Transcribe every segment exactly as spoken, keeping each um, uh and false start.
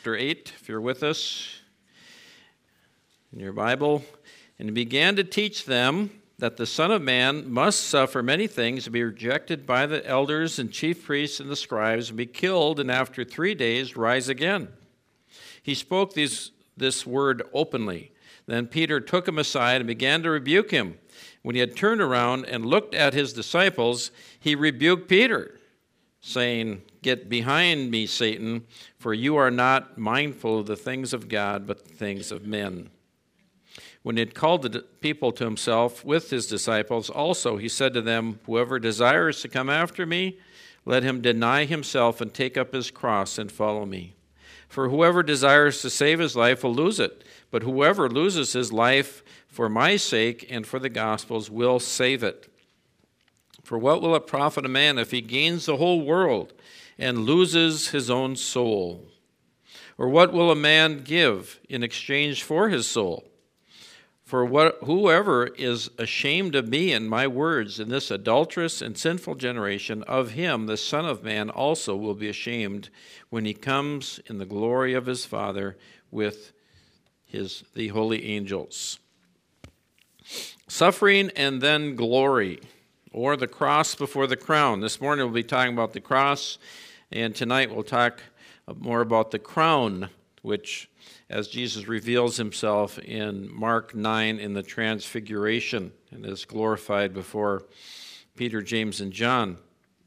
chapter eight, if you're with us in your Bible. And he began to teach them that the Son of Man must suffer many things, and be rejected by the elders and chief priests and the scribes, and be killed, and after three days rise again. He spoke these, this word openly. Then Peter took him aside and began to rebuke him. When he had turned around and looked at his disciples, he rebuked Peter, saying, "Get behind me, Satan, for you are not mindful of the things of God, but the things of men." When he had called the people to himself with his disciples, also he said to them, "Whoever desires to come after me, let him deny himself and take up his cross and follow me. For whoever desires to save his life will lose it, but whoever loses his life for my sake and for the gospel's will save it. For what will it profit a man if he gains the whole world and loses his own soul? Or what will a man give in exchange for his soul? For what, whoever is ashamed of me and my words in this adulterous and sinful generation, of him the Son of Man also will be ashamed when he comes in the glory of his Father with his the holy angels." Suffering and then glory, or the cross before the crown. This morning we'll be talking about the cross, and tonight we'll talk more about the crown, which, as Jesus reveals himself in Mark nine in the Transfiguration, and is glorified before Peter, James, and John.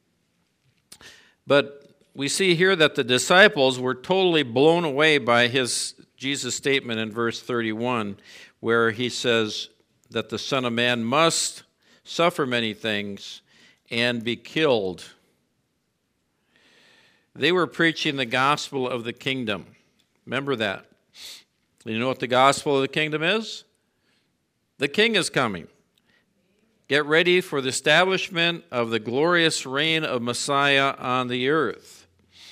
But we see here that the disciples were totally blown away by his Jesus' statement in verse thirty-one, where he says that the Son of Man must suffer many things and be killed. They were preaching the gospel of the kingdom. Remember that. You know what the gospel of the kingdom is? The king is coming. Get ready for the establishment of the glorious reign of Messiah on the earth.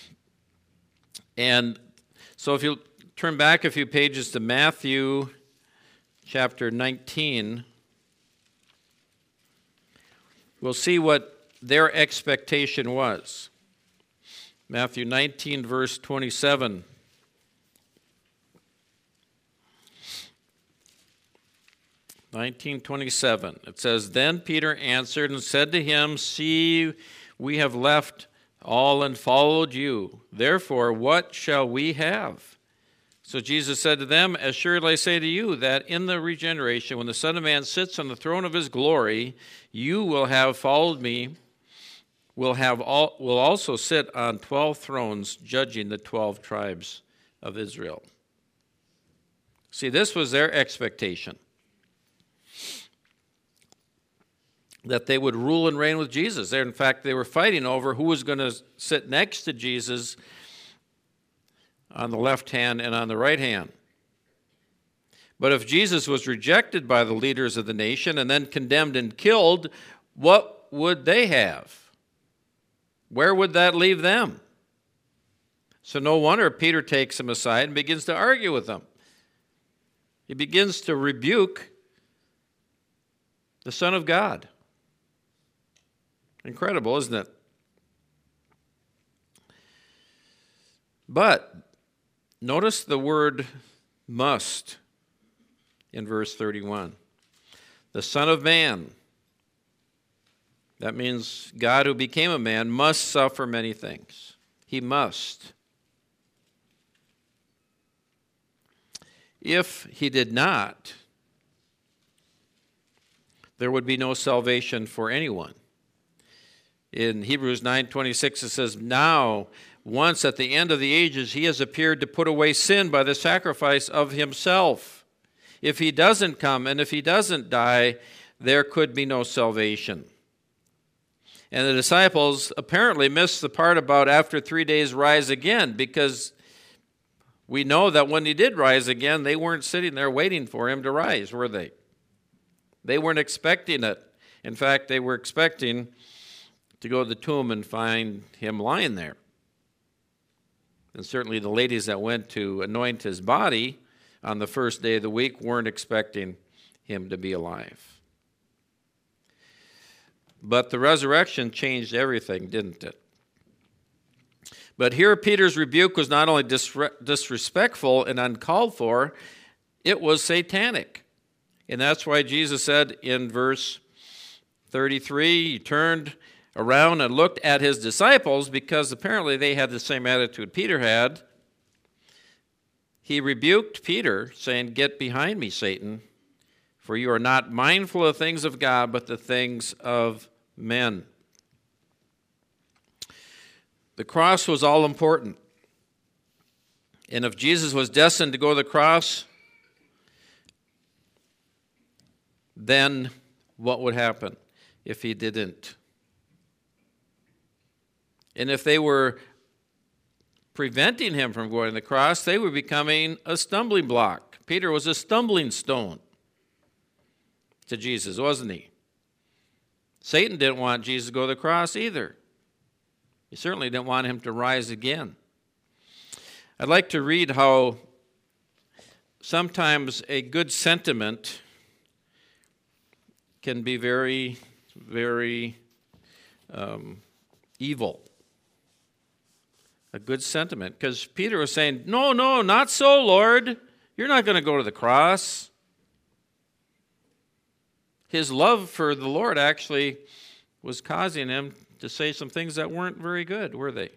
And so if you turn back a few pages to Matthew chapter nineteen, we'll see what their expectation was. Matthew nineteen, verse twenty-seven. nineteen twenty-seven. It says, "Then Peter answered and said to him, 'See, we have left all and followed you. Therefore, what shall we have?' So Jesus said to them, 'Assuredly I say to you that in the regeneration, when the Son of Man sits on the throne of his glory, you will have followed me, will have all, will also sit on twelve thrones, judging the twelve tribes of Israel.'" See, this was their expectation, that they would rule and reign with Jesus. In fact, they were fighting over who was going to sit next to Jesus on the left hand and on the right hand. But if Jesus was rejected by the leaders of the nation and then condemned and killed, what would they have? Where would that leave them? So no wonder Peter takes him aside and begins to argue with them. He begins to rebuke the Son of God. Incredible, isn't it? But notice the word must in verse thirty-one. The Son of Man, that means God who became a man, must suffer many things. He must. If he did not, there would be no salvation for anyone. In Hebrews nine twenty-six it says, "Now, once at the end of the ages, he has appeared to put away sin by the sacrifice of himself. If he doesn't come and if he doesn't die, there could be no salvation." And the disciples apparently missed the part about after three days rise again, because we know that when he did rise again, they weren't sitting there waiting for him to rise, were they? They weren't expecting it. In fact, they were expecting to go to the tomb and find him lying there. And certainly the ladies that went to anoint his body on the first day of the week weren't expecting him to be alive. But the resurrection changed everything, didn't it? But here Peter's rebuke was not only disre- disrespectful and uncalled for, it was satanic. And that's why Jesus said in verse thirty-three, he turned around and looked at his disciples, because apparently they had the same attitude Peter had. He rebuked Peter, saying, "Get behind me, Satan, for you are not mindful of things of God, but the things of men." The cross was all important. And if Jesus was destined to go to the cross, then what would happen if he didn't? And if they were preventing him from going to the cross, they were becoming a stumbling block. Peter was a stumbling stone to Jesus, wasn't he? Satan didn't want Jesus to go to the cross either. He certainly didn't want him to rise again. I'd like to read how sometimes a good sentiment can be very, very um, evil. A good sentiment. Because Peter was saying, no, no, not so, Lord. You're not going to go to the cross. His love for the Lord actually was causing him to say some things that weren't very good, were they?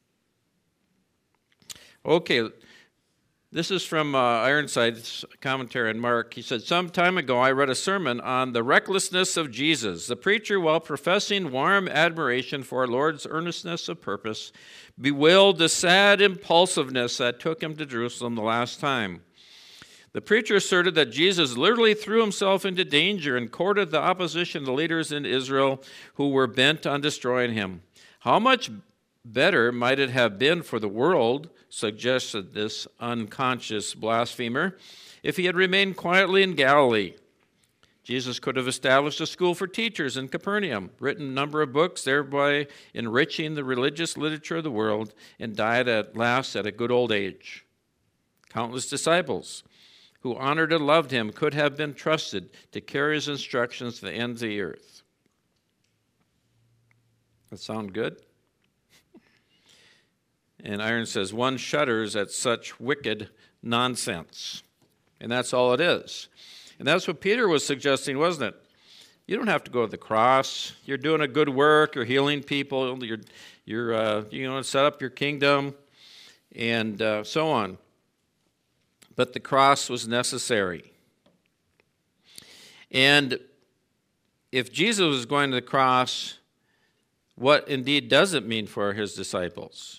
Okay, this is from uh, Ironside's commentary on Mark. He said, "Some time ago I read a sermon on the recklessness of Jesus. The preacher, while professing warm admiration for our Lord's earnestness of purpose, bewailed the sad impulsiveness that took him to Jerusalem the last time. The preacher asserted that Jesus literally threw himself into danger and courted the opposition of the leaders in Israel who were bent on destroying him. How much better might it have been for the world," suggested this unconscious blasphemer, "if he had remained quietly in Galilee. Jesus could have established a school for teachers in Capernaum, written a number of books, thereby enriching the religious literature of the world, and died at last at a good old age. Countless disciples who honored and loved him could have been trusted to carry his instructions to the ends of the earth." That sound good? And Iron says, "One shudders at such wicked nonsense." And that's all it is. And that's what Peter was suggesting, wasn't it? You don't have to go to the cross. You're doing a good work. You're healing people. You're, you're uh, you know, set up your kingdom, and uh, so on. But the cross was necessary. And if Jesus was going to the cross, what indeed does it mean for his disciples?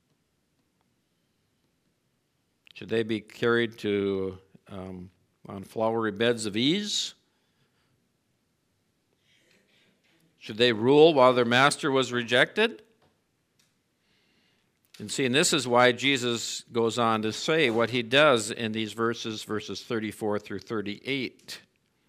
Should they be carried to um, on flowery beds of ease? Should they rule while their master was rejected? And see, and this is why Jesus goes on to say what he does in these verses, verses thirty-four through thirty-eight.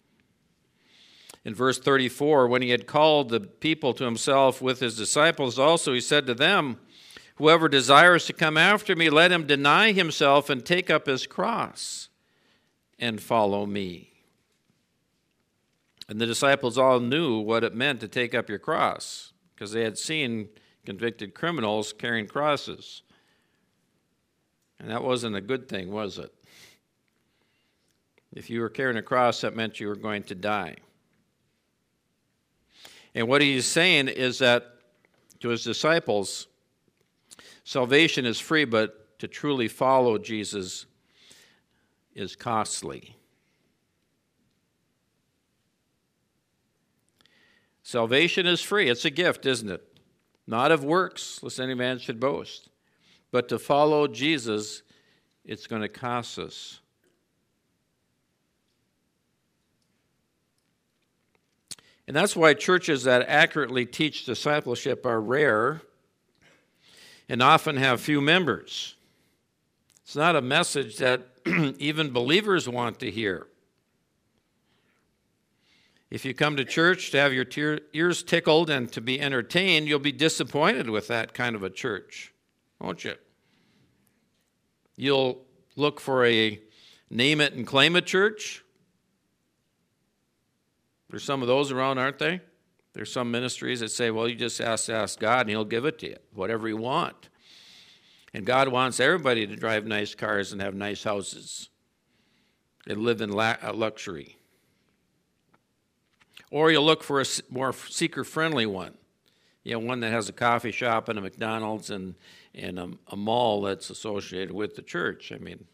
In verse thirty-four, when he had called the people to himself with his disciples also, he said to them, "Whoever desires to come after me, let him deny himself and take up his cross and follow me." And the disciples all knew what it meant to take up your cross, because they had seen convicted criminals carrying crosses. And that wasn't a good thing, was it? If you were carrying a cross, that meant you were going to die. And what he's saying is that to his disciples, salvation is free, but to truly follow Jesus is costly. Salvation is free. It's a gift, isn't it? Not of works, lest any man should boast. But to follow Jesus, it's going to cost us. And that's why churches that accurately teach discipleship are rare and often have few members. It's not a message that even believers want to hear. If you come to church to have your tear, ears tickled and to be entertained, you'll be disappointed with that kind of a church, won't you? You'll look for a name it and claim it church. There's some of those around, aren't they? There's some ministries that say, well, you just ask, ask God and he'll give it to you, whatever you want. And God wants everybody to drive nice cars and have nice houses and live in luxury. Or you look for a more seeker-friendly one. You know, one that has a coffee shop and a McDonald's and, and a, a mall that's associated with the church. I mean,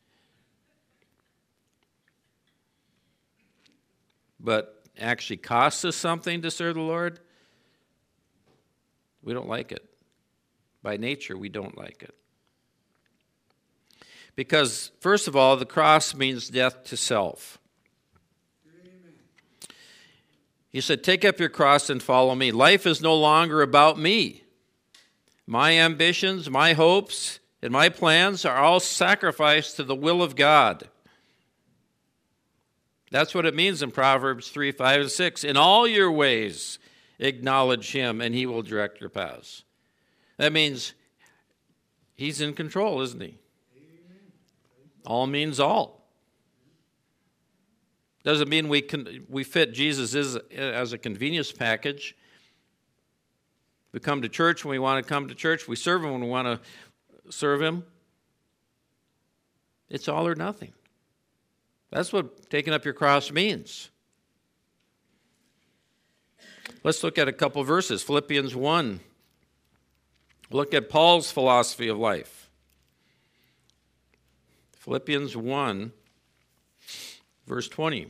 but actually costs us something to serve the Lord, we don't like it. By nature, we don't like it. Because, first of all, the cross means death to self. He said, take up your cross and follow me. Life is no longer about me. My ambitions, my hopes, and my plans are all sacrificed to the will of God. That's what it means in Proverbs three, five, and six. In all your ways, acknowledge him, and he will direct your paths. That means he's in control, isn't he? All means all. Doesn't mean we can, we fit Jesus as, as a convenience package. We come to church when we want to come to church. We serve him when we want to serve him. It's all or nothing. That's what taking up your cross means. Let's look at a couple verses. Philippians one. Look at Paul's philosophy of life. Philippians one, verse twenty.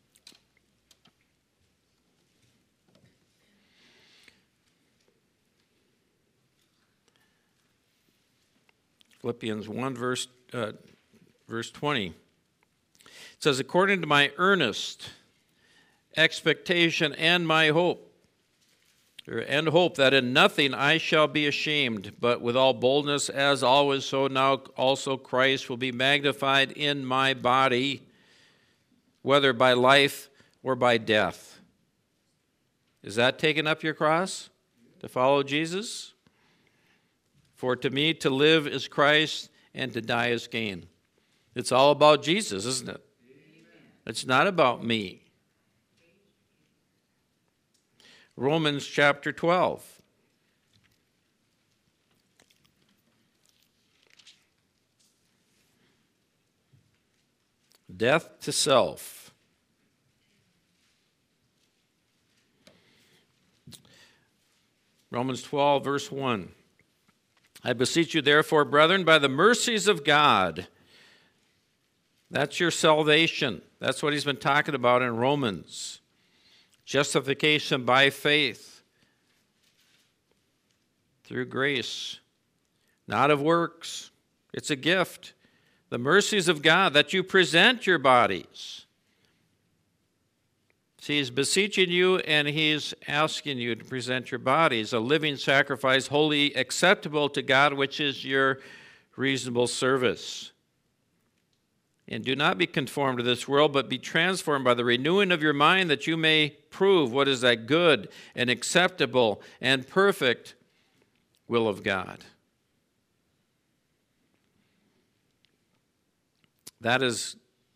Philippians one, verse, uh, verse twenty. It says, according to my earnest expectation and my hope, and hope that in nothing I shall be ashamed, but with all boldness, as always, so now also Christ will be magnified in my body, whether by life or by death. Is that taking up your cross to follow Jesus? For to me to live is Christ, and to die is gain. It's all about Jesus, isn't it? It's not about me. Romans chapter twelve. Death to self. Romans twelve, verse one. I beseech you, therefore, brethren, by the mercies of God. That's your salvation. That's what he's been talking about in Romans. Justification by faith, through grace, not of works. It's a gift. The mercies of God, that you present your bodies. See, he's beseeching you and he's asking you to present your bodies, a living sacrifice, wholly acceptable to God, which is your reasonable service. And do not be conformed to this world, but be transformed by the renewing of your mind, that you may prove what is that good and acceptable and perfect will of God. That is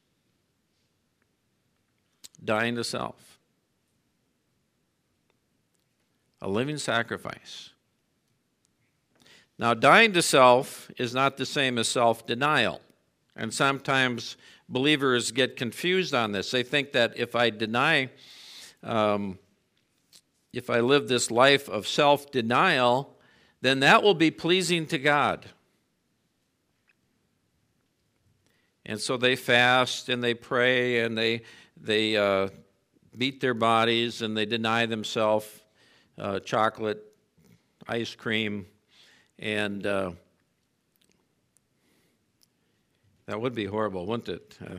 dying to self. A living sacrifice. Now, dying to self is not the same as self-denial. And sometimes believers get confused on this. They think that if I deny, um, if I live this life of self-denial, then that will be pleasing to God. And so they fast and they pray and they they uh, beat their bodies and they deny themselves uh, chocolate, ice cream, and uh, that would be horrible, wouldn't it? Uh,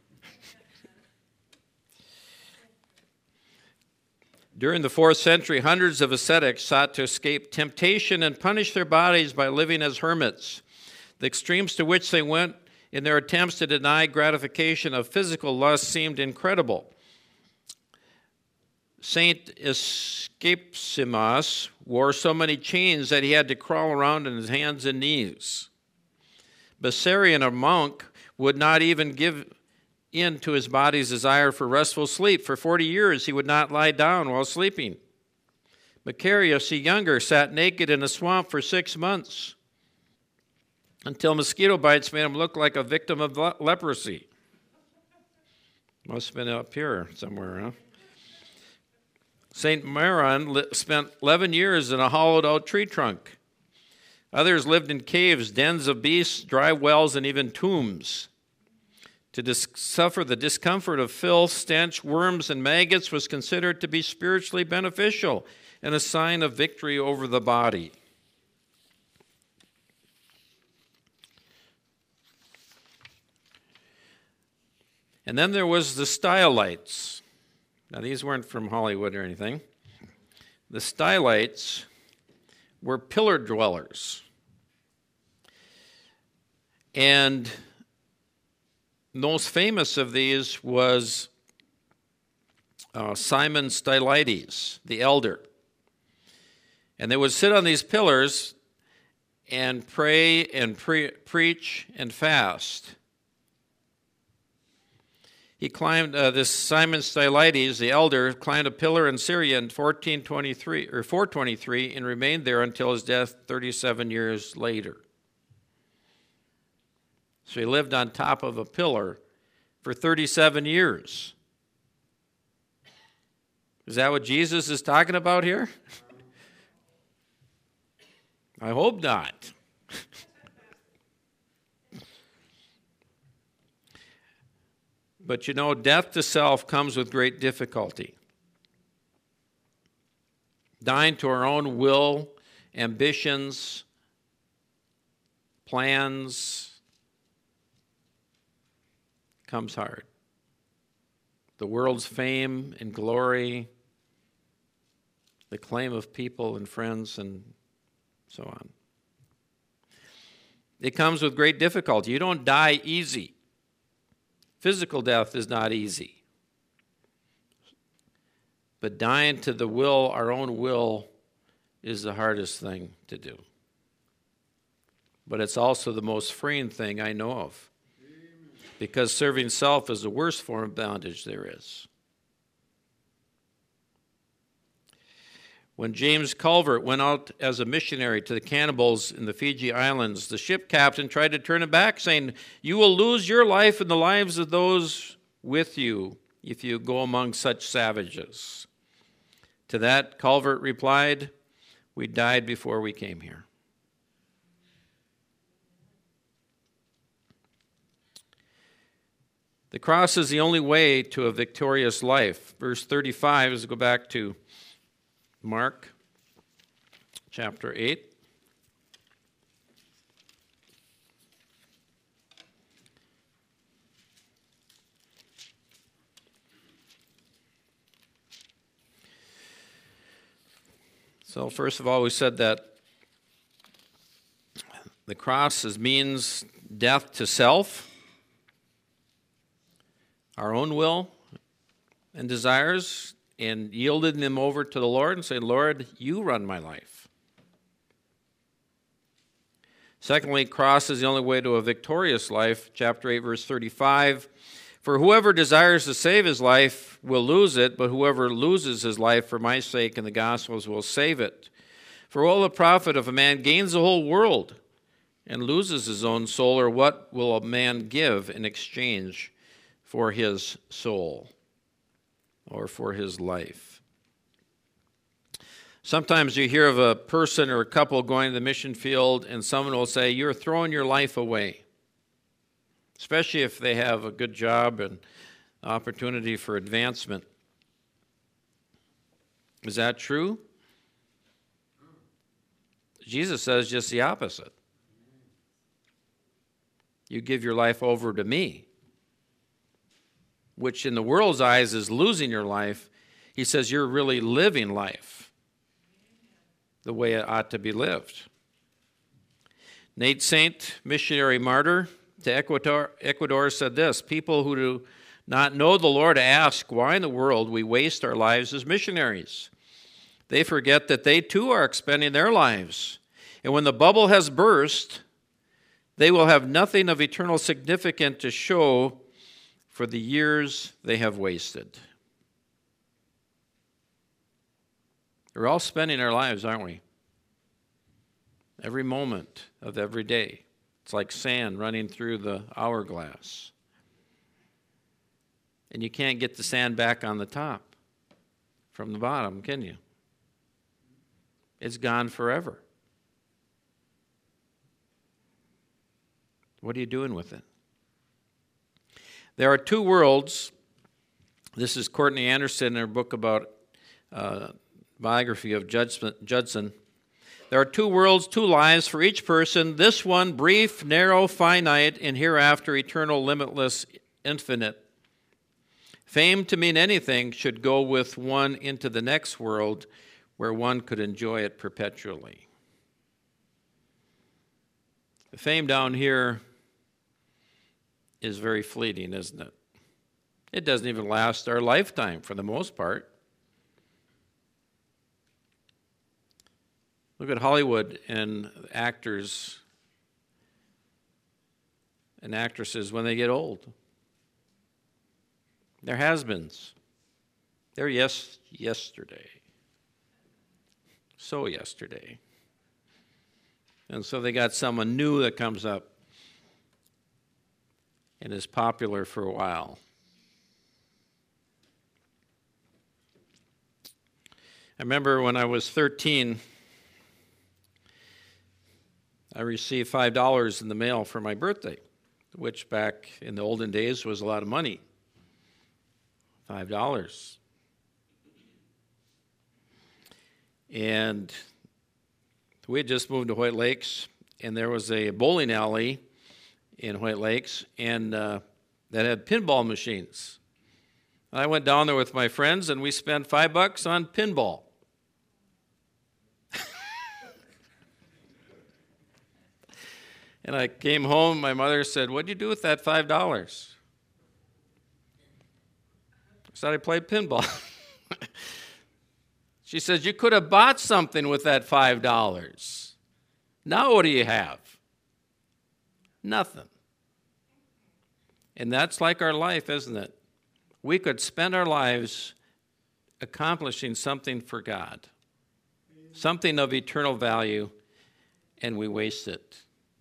During the fourth century, hundreds of ascetics sought to escape temptation and punish their bodies by living as hermits. The extremes to which they went in their attempts to deny gratification of physical lust seemed incredible. Saint Escapsimas wore so many chains that he had to crawl around on his hands and knees. Bessarion, a monk, would not even give in to his body's desire for restful sleep. For forty years he would not lie down while sleeping. Macarius, the younger, sat naked in a swamp for six months. until mosquito bites made him look like a victim of le- leprosy. Must have been up here somewhere, huh? Saint Maron li- spent eleven years in a hollowed-out tree trunk. Others lived in caves, dens of beasts, dry wells, and even tombs. To dis- suffer the discomfort of filth, stench, worms, and maggots was considered to be spiritually beneficial and a sign of victory over the body. And then there was the Stylites. Now, these weren't from Hollywood or anything. The Stylites were pillar dwellers. And most famous of these was uh, Simon Stylites, the elder. And they would sit on these pillars and pray and pre- preach and fast. He climbed, uh, this Simon Stylites, the elder, climbed a pillar in Syria in fourteen twenty-three, or four twenty-three and remained there until his death thirty-seven years later. So he lived on top of a pillar for thirty-seven years. Is that what Jesus is talking about here? I hope not. But you know, death to self comes with great difficulty. Dying to our own will, ambitions, plans comes hard. The world's fame and glory, the claim of people and friends and so on. It comes with great difficulty. You don't die easy. Physical death is not easy. But dying to the will, our own will, is the hardest thing to do. But it's also the most freeing thing I know of. Because serving self is the worst form of bondage there is. When James Culvert went out as a missionary to the cannibals in the Fiji Islands, the ship captain tried to turn him back, saying, "You will lose your life and the lives of those with you if you go among such savages." To that, Culvert replied, "We died before we came here." The cross is the only way to a victorious life. Verse thirty-five, let's go back to Mark chapter eight. So first of all, we said that the cross is, means death to self, our own will and desires, and yielding them over to the Lord and saying, "Lord, you run my life." Secondly, cross is the only way to a victorious life. Chapter eight, verse thirty-five. "For whoever desires to save his life will lose it, but whoever loses his life for my sake and the gospel's will save it. For what will the profit if a man gains the whole world and loses his own soul, or what will a man give in exchange for his soul?" Or for his life. Sometimes you hear of a person or a couple going to the mission field and someone will say, "You're throwing your life away." Especially if they have a good job and opportunity for advancement. Is that true? Jesus says just the opposite. You give your life over to me, which in the world's eyes is losing your life. He says you're really living life the way it ought to be lived. Nate Saint, missionary martyr to Ecuador, Ecuador, said this: "People who do not know the Lord ask why in the world we waste our lives as missionaries. They forget that they too are expending their lives. And when the bubble has burst, they will have nothing of eternal significance to show for the years they have wasted." We're all spending our lives, aren't we? Every moment of every day. It's like sand running through the hourglass. And you can't get the sand back on the top from the bottom, can you? It's gone forever. What are you doing with it? There are two worlds. This is Courtney Anderson in her book about uh, biography of Judson. There are two worlds, two lives for each person. This one, brief, narrow, finite, and hereafter eternal, limitless, infinite. Fame, to mean anything, should go with one into the next world where one could enjoy it perpetually. The fame down here is very fleeting, isn't it? It doesn't even last our lifetime for the most part. Look at Hollywood and actors and actresses when they get old. They're has-beens. They're yes, yesterday. So yesterday. And so they got someone new that comes up and is popular for a while. I remember when I was thirteen, I received five dollars in the mail for my birthday, which back in the olden days was a lot of money. five dollars. And we had just moved to White Lakes, and there was a bowling alley in White Lakes, and uh, that had pinball machines. I went down there with my friends, and we spent five bucks on pinball. And I came home, my mother said, "What'd you do with that five dollars?" I said, "I played pinball." She says, "You could have bought something with that five dollars. Now what do you have?" Nothing. And that's like our life, isn't it? We could spend our lives accomplishing something for God, something of eternal value, and we waste it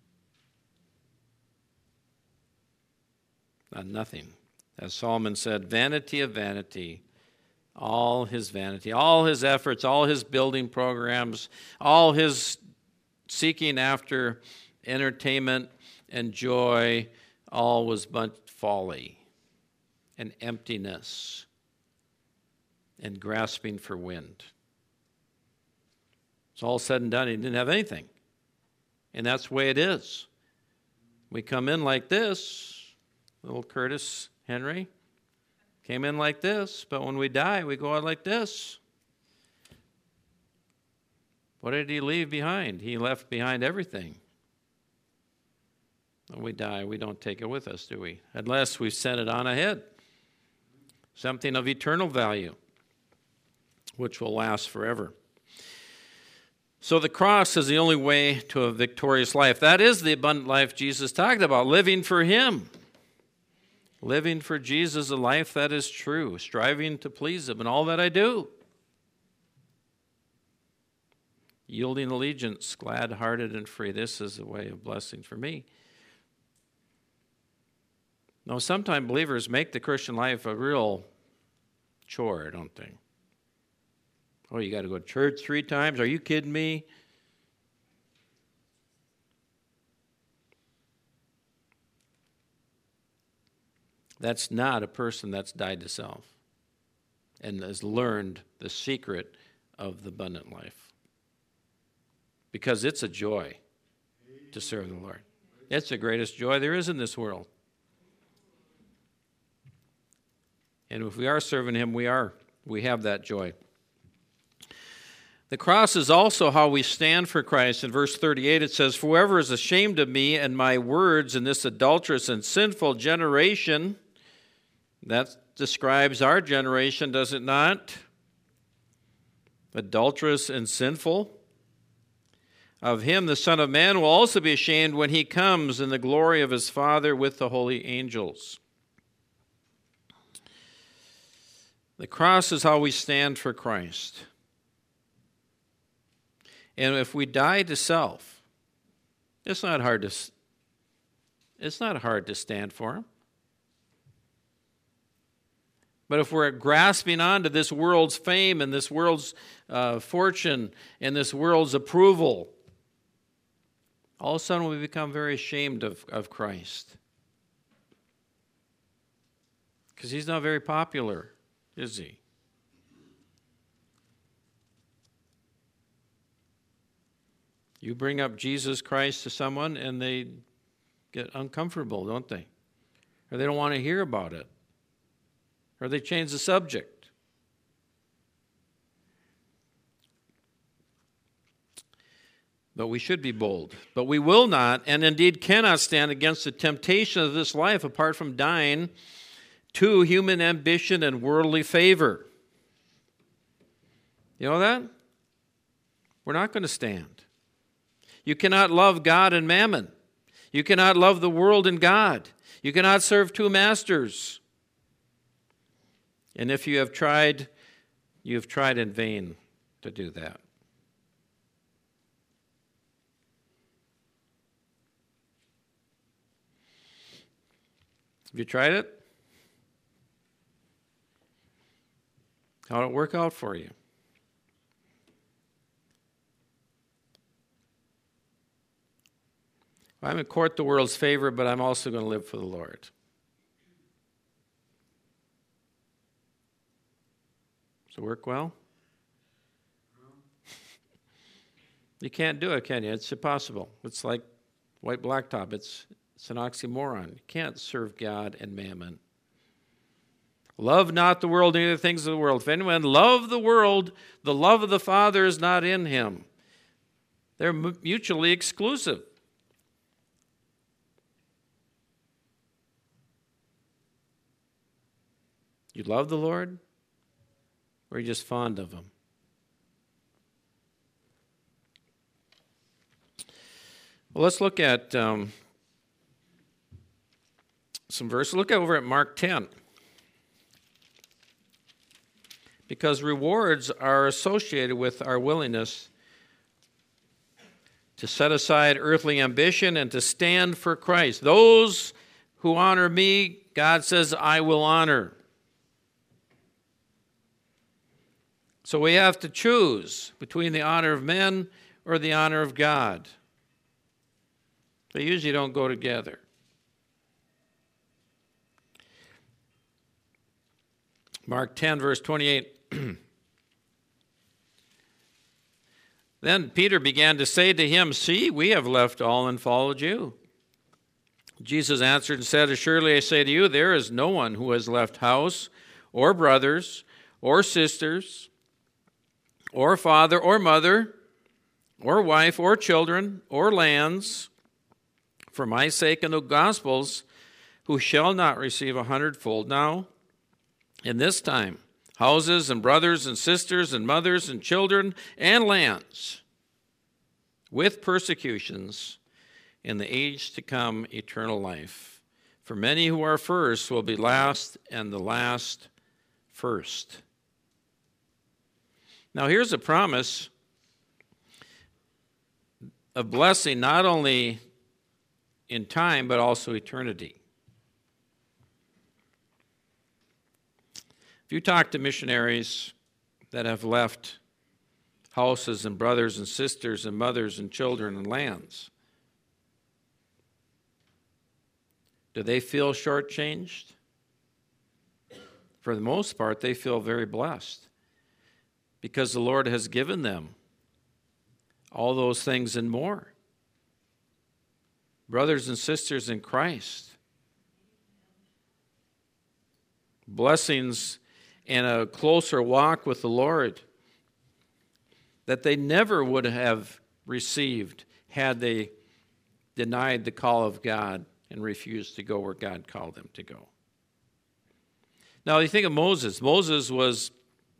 on nothing. As Solomon said, vanity of vanity, all his vanity, all his efforts, all his building programs, all his seeking after entertainment and joy, all was but folly and emptiness and grasping for wind. It's all said and done. He didn't have anything. And that's the way it is. We come in like this. Little Curtis Henry came in like this, but when we die, we go out like this. What did he leave behind? He left behind everything. When we die, we don't take it with us, do we? Unless we sent it on ahead. Something of eternal value, which will last forever. So the cross is the only way to a victorious life. That is the abundant life Jesus talked about, living for him. Living for Jesus, a life that is true, striving to please him in all that I do. Yielding allegiance, glad-hearted and free. This is a way of blessing for me. Now, sometimes believers make the Christian life a real chore, don't they? Oh, you got to go to church three times? Are you kidding me? That's not a person that's died to self and has learned the secret of the abundant life. Because it's a joy to serve the Lord. It's the greatest joy there is in this world. And if we are serving him, we are. We have that joy. The cross is also how we stand for Christ. In verse thirty-eight it says, "For whoever is ashamed of me and my words in this adulterous and sinful generation," that describes our generation, does it not? Adulterous and sinful. "Of him the Son of Man will also be ashamed when he comes in the glory of his Father with the holy angels." The cross is how we stand for Christ. And if we die to self, it's not hard to It's not hard to stand for him. But if we're grasping onto this world's fame and this world's uh, fortune and this world's approval, all of a sudden we become very ashamed of, of Christ. Because he's not very popular, is he? You bring up Jesus Christ to someone and they get uncomfortable, don't they? Or they don't want to hear about it. Or they change the subject. But we should be bold. But we will not, and indeed cannot stand against the temptation of this life apart from dying to human ambition and worldly favor. You know that? We're not going to stand. You cannot love God and mammon. You cannot love the world and God. You cannot serve two masters. And if you have tried, you have tried in vain to do that. Have you tried it? How did it work out for you? I'm in court the world's favor, but I'm also going to live for the Lord. Does it work well? You can't do it, can you? It's impossible. It's like white blacktop. It's, it's an oxymoron. You can't serve God and mammon. Love not the world, neither the things of the world. If anyone love the world, the love of the Father is not in him. They're mutually exclusive. You love the Lord, or are you just fond of him? Well, let's look at um, some verses. Look over at Mark ten. Because rewards are associated with our willingness to set aside earthly ambition and to stand for Christ. Those who honor me, God says, I will honor. So we have to choose between the honor of men or the honor of God. They usually don't go together. Mark ten, verse twenty-eight. Then Peter began to say to him, See, we have left all and followed you. Jesus answered and said, Assuredly I say to you, there is no one who has left house or brothers or sisters or father or mother or wife or children or lands for my sake and the gospel's, who shall not receive a hundredfold now in this time, houses and brothers and sisters and mothers and children and lands, with persecutions in the age to come eternal life. For many who are first will be last, and the last first. Now here's a promise of blessing not only in time but also eternity. If you talk to missionaries that have left houses and brothers and sisters and mothers and children and lands, do they feel shortchanged? For the most part, they feel very blessed because the Lord has given them all those things and more. Brothers and sisters in Christ, blessings and a closer walk with the Lord that they never would have received had they denied the call of God and refused to go where God called them to go. Now, you think of Moses. Moses was,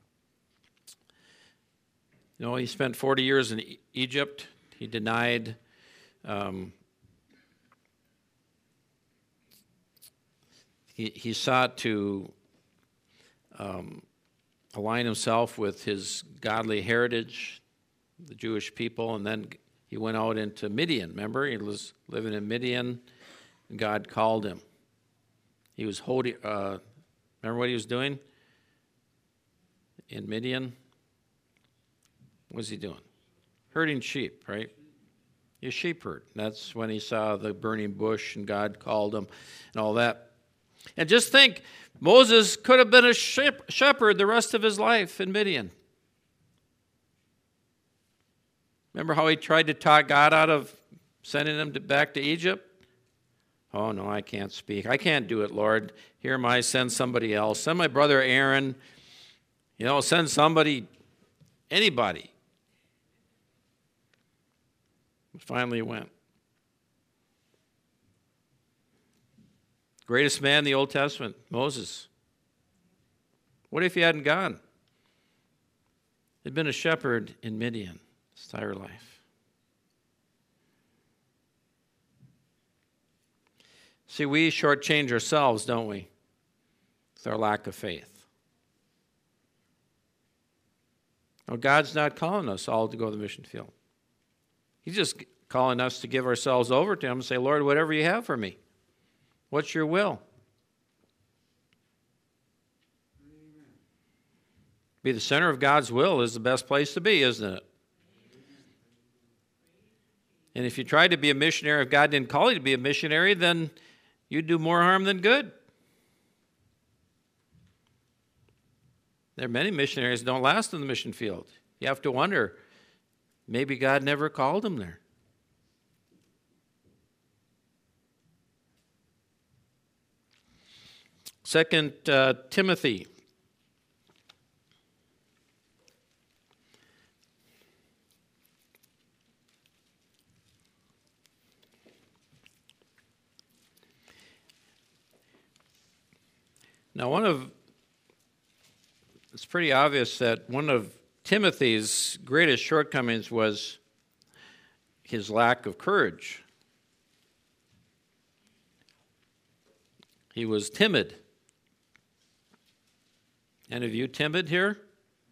you know, he spent forty years in Egypt. He denied um, he, he sought to um, align himself with his godly heritage, the Jewish people, and then he went out into Midian. Remember, he was living in Midian, God called him. He was holding, uh, remember what he was doing in Midian? What was he doing? Herding sheep, right? He sheep herd. That's when he saw the burning bush and God called him and all that. And just think, Moses could have been a shepherd the rest of his life in Midian. Remember how he tried to talk God out of sending him to, back to Egypt? Oh, no, I can't speak. I can't do it, Lord. Here am I, send somebody else. Send my brother Aaron. You know, send somebody, anybody. Finally he went. Greatest man in the Old Testament, Moses. What if he hadn't gone? He'd been a shepherd in Midian his entire life. See, we shortchange ourselves, don't we? With our lack of faith. No, God's not calling us all to go to the mission field. He's just calling us to give ourselves over to him and say, Lord, whatever you have for me. What's your will? Amen. Be the center of God's will is the best place to be, isn't it? And if you tried to be a missionary, if God didn't call you to be a missionary, then you'd do more harm than good. There are many missionaries that don't last in the mission field. You have to wonder, maybe God never called them there. Second uh, Timothy. Now, one of, it's pretty obvious that one of Timothy's greatest shortcomings was his lack of courage. He was timid. Any of you timid here?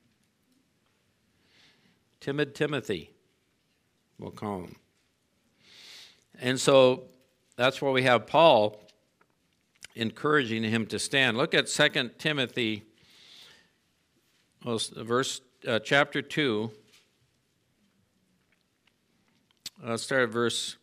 Timid Timothy, we'll call him. And so that's why we have Paul encouraging him to stand. Look at Second Timothy, verse uh, chapter two. Let's start at verse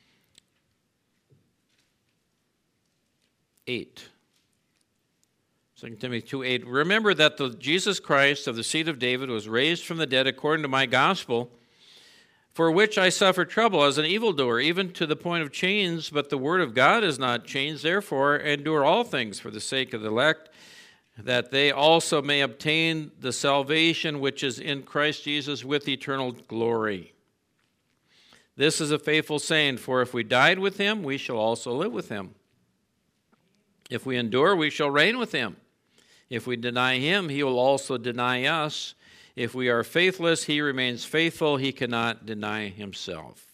eight. Second Timothy two eight. Remember that the Jesus Christ of the seed of David was raised from the dead according to my gospel, for which I suffer trouble as an evildoer, even to the point of chains, but the word of God is not changed. Therefore, endure all things for the sake of the elect, that they also may obtain the salvation which is in Christ Jesus with eternal glory. This is a faithful saying, for if we died with him, we shall also live with him. If we endure, we shall reign with him. If we deny him, he will also deny us. If we are faithless, he remains faithful. He cannot deny himself.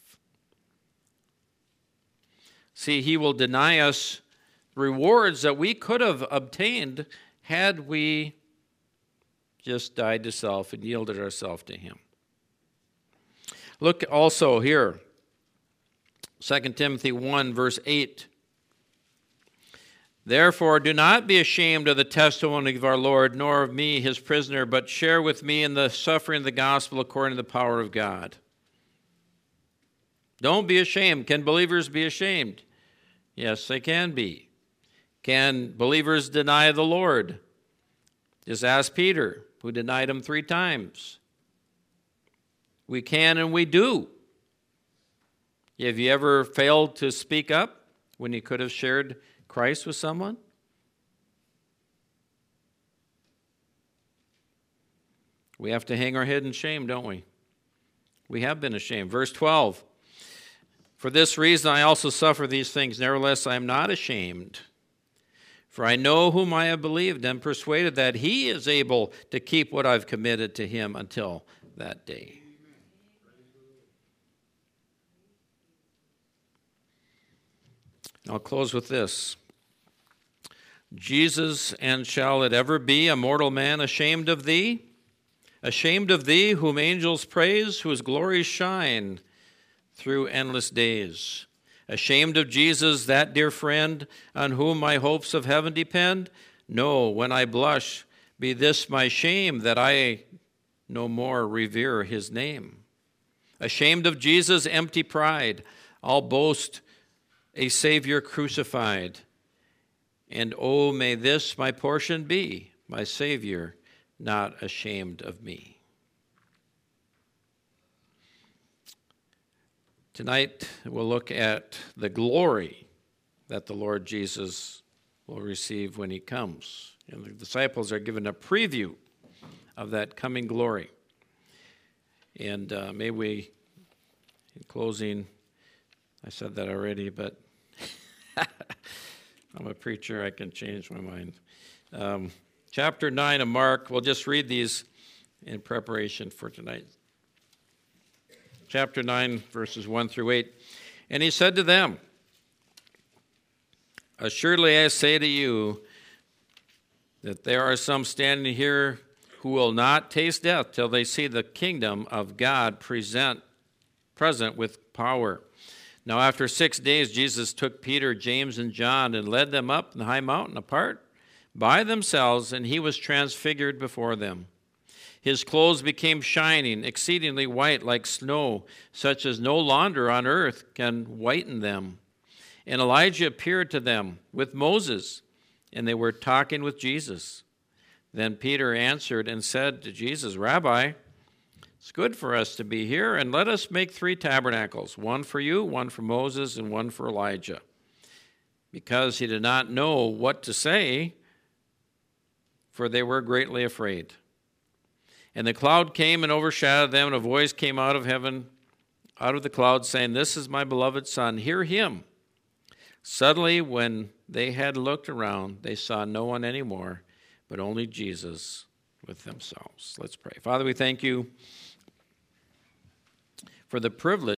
See, he will deny us rewards that we could have obtained had we just died to self and yielded ourselves to him. Look also here, Second Timothy one, verse eight. Therefore, do not be ashamed of the testimony of our Lord, nor of me, his prisoner, but share with me in the suffering of the gospel according to the power of God. Don't be ashamed. Can believers be ashamed? Yes, they can be. Can believers deny the Lord? Just ask Peter, who denied him three times. We can and we do. Have you ever failed to speak up when you could have shared Christ with someone? We have to hang our head in shame, don't we? We have been ashamed. Verse twelve. For this reason I also suffer these things. Nevertheless, I am not ashamed. For I know whom I have believed and persuaded that he is able to keep what I've committed to him until that day. I'll close with this. Jesus, and shall it ever be a mortal man ashamed of thee? Ashamed of thee, whom angels praise, whose glories shine through endless days. Ashamed of Jesus, that dear friend, on whom my hopes of heaven depend? No, when I blush, be this my shame, that I no more revere his name. Ashamed of Jesus' empty pride, I'll boast a Savior crucified. And oh, may this my portion be, my Savior, not ashamed of me. Tonight, we'll look at the glory that the Lord Jesus will receive when he comes. And the disciples are given a preview of that coming glory. And uh, may we, in closing, I said that already, but I'm a preacher, I can change my mind. Um, chapter nine of Mark, we'll just read these in preparation for tonight. Chapter nine, verses one through eight. And he said to them, assuredly I say to you that there are some standing here who will not taste death till they see the kingdom of God present, present with power. Now after six days Jesus took Peter, James, and John and led them up the high mountain apart by themselves, and he was transfigured before them. His clothes became shining, exceedingly white like snow, such as no launder on earth can whiten them. And Elijah appeared to them with Moses, and they were talking with Jesus. Then Peter answered and said to Jesus, Rabbi, it's good for us to be here, and let us make three tabernacles, one for you, one for Moses, and one for Elijah. Because he did not know what to say, for they were greatly afraid. And the cloud came and overshadowed them, and a voice came out of heaven, out of the cloud, saying, This is my beloved Son, hear him. Suddenly, when they had looked around, they saw no one anymore, but only Jesus with themselves. Let's pray. Father, we thank you for the privilege